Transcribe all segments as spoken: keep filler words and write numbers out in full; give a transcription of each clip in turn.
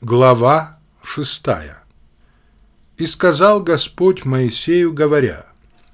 Глава шестая. «И сказал Господь Моисею, говоря: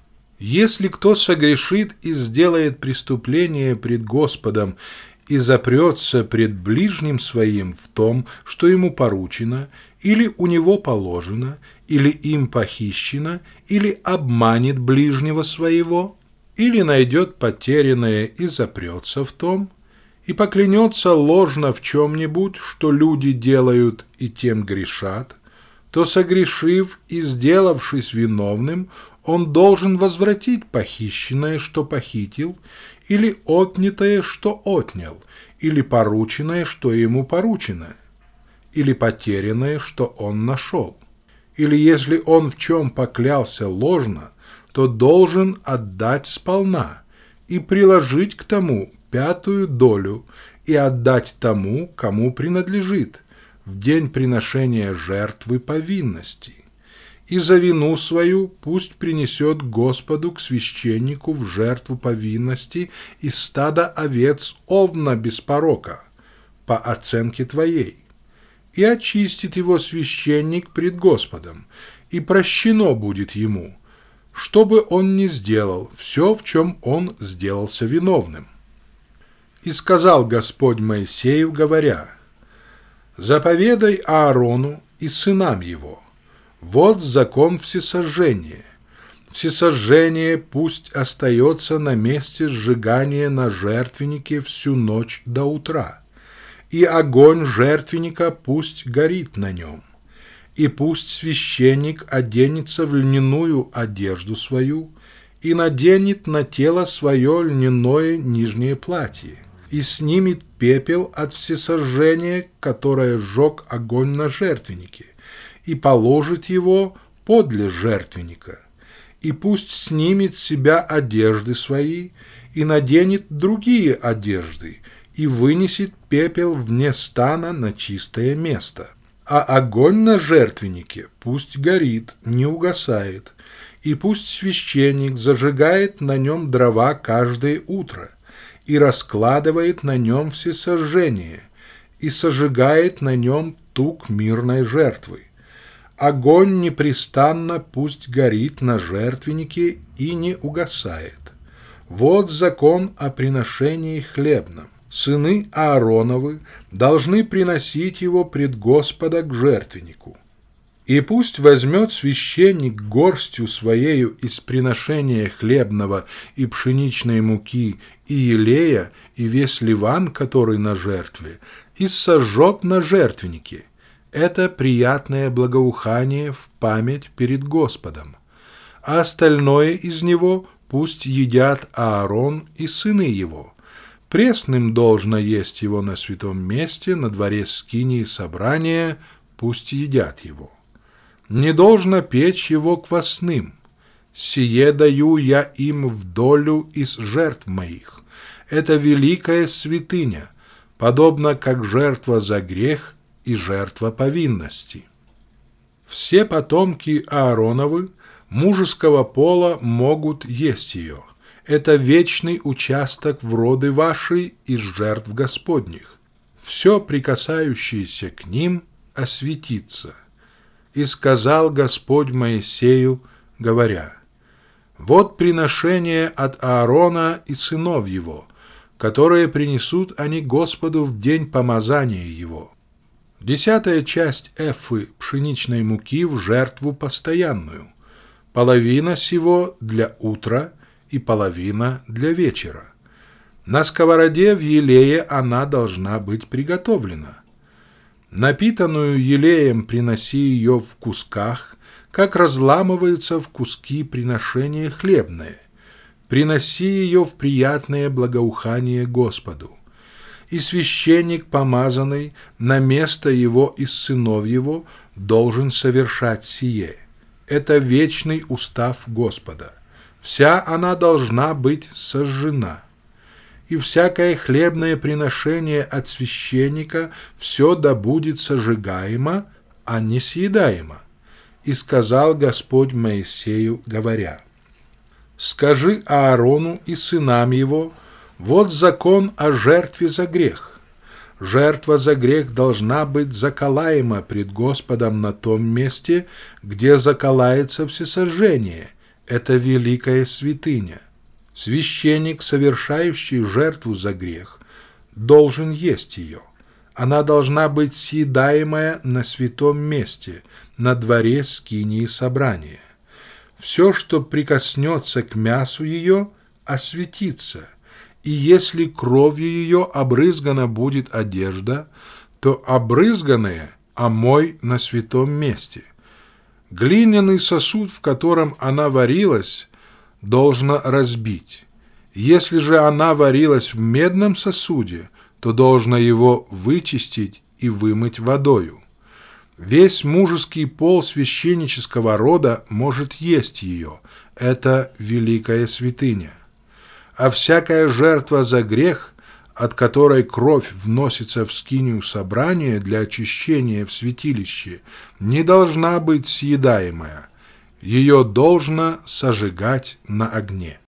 если кто согрешит и сделает преступление пред Господом и запрется пред ближним своим в том, что ему поручено, или у него положено, или им похищено, или обманет ближнего своего, или найдет потерянное и запрется в том, и поклянется ложно в чем-нибудь, что люди делают и тем грешат, то, согрешив и сделавшись виновным, он должен возвратить похищенное, что похитил, или отнятое, что отнял, или порученное, что ему поручено, или потерянное, что он нашел. Или если он в чем поклялся ложно, то должен отдать сполна и приложить к тому пятую долю и отдать тому, кому принадлежит, в день приношения жертвы повинности. И за вину свою пусть принесет Господу к священнику в жертву повинности из стада овец овна без порока, по оценке твоей. И очистит его священник пред Господом, и прощено будет ему, что бы он ни сделал, все, в чем он сделался виновным. И сказал Господь Моисею, говоря: заповедай Аарону и сынам его: вот закон всесожжения. Всесожжение пусть остается на месте сжигания на жертвеннике всю ночь до утра, и огонь жертвенника пусть горит на нем. И пусть священник оденется в льняную одежду свою и наденет на тело свое льняное нижнее платье, и снимет пепел от всесожжения, которое сжег огонь на жертвеннике, и положит его подле жертвенника. И пусть снимет с себя одежды свои, и наденет другие одежды, и вынесет пепел вне стана на чистое место. А огонь на жертвеннике пусть горит, не угасает, и пусть священник зажигает на нем дрова каждое утро, и раскладывает на нем всесожжение, и сожигает на нем тук мирной жертвы. Огонь непрестанно пусть горит на жертвеннике и не угасает. Вот закон о приношении хлебном. Сыны Аароновы должны приносить его пред Господа к жертвеннику. И пусть возьмет священник горстью своею из приношения хлебного и пшеничной муки и елея и весь ливан, который на жертве, и сожжет на жертвеннике. Это приятное благоухание в память перед Господом. А остальное из него пусть едят Аарон и сыны его. Пресным должно есть его на святом месте, на дворе скинии собрания, пусть едят его. Не должно печь его квасным. Сие даю я им в долю из жертв моих. Это великая святыня, подобно как жертва за грех и жертва повинности. Все потомки Аароновы мужеского пола могут есть ее. Это вечный участок в роды вашей из жертв Господних. Все, прикасающееся к ним, осветится. И сказал Господь Моисею, говоря: вот приношение от Аарона и сынов его, которые принесут они Господу в день помазания его. Десятая часть эфы пшеничной муки в жертву постоянную, половина сего для утра и половина для вечера. На сковороде в елее она должна быть приготовлена. Напитанную елеем приноси ее в кусках, как разламывается в куски приношение хлебное. Приноси ее в приятное благоухание Господу. И священник, помазанный на место его из сынов его, должен совершать сие. Это вечный устав Господа. Вся она должна быть сожжена. И всякое хлебное приношение от священника все да будет сожигаемо, а не съедаемо. И сказал Господь Моисею, говоря: скажи Аарону и сынам его: вот закон о жертве за грех. Жертва за грех должна быть заколаема пред Господом на том месте, где заколается всесожжение. Это великая святыня. Священник, совершающий жертву за грех, должен есть ее. Она должна быть съедаемая на святом месте, на дворе скинии собрания. Все, что прикоснется к мясу ее, осветится, и если кровью ее обрызгана будет одежда, то обрызганное омой на святом месте. Глиняный сосуд, в котором она варилась, должно разбить. Если же она варилась в медном сосуде, то должно его вычистить и вымыть водою. Весь мужеский пол священнического рода может есть ее. Это великая святыня. А всякая жертва за грех, от которой кровь вносится в скинию собрания для очищения в святилище, не должна быть съедаемая. Ее должно сожигать на огне.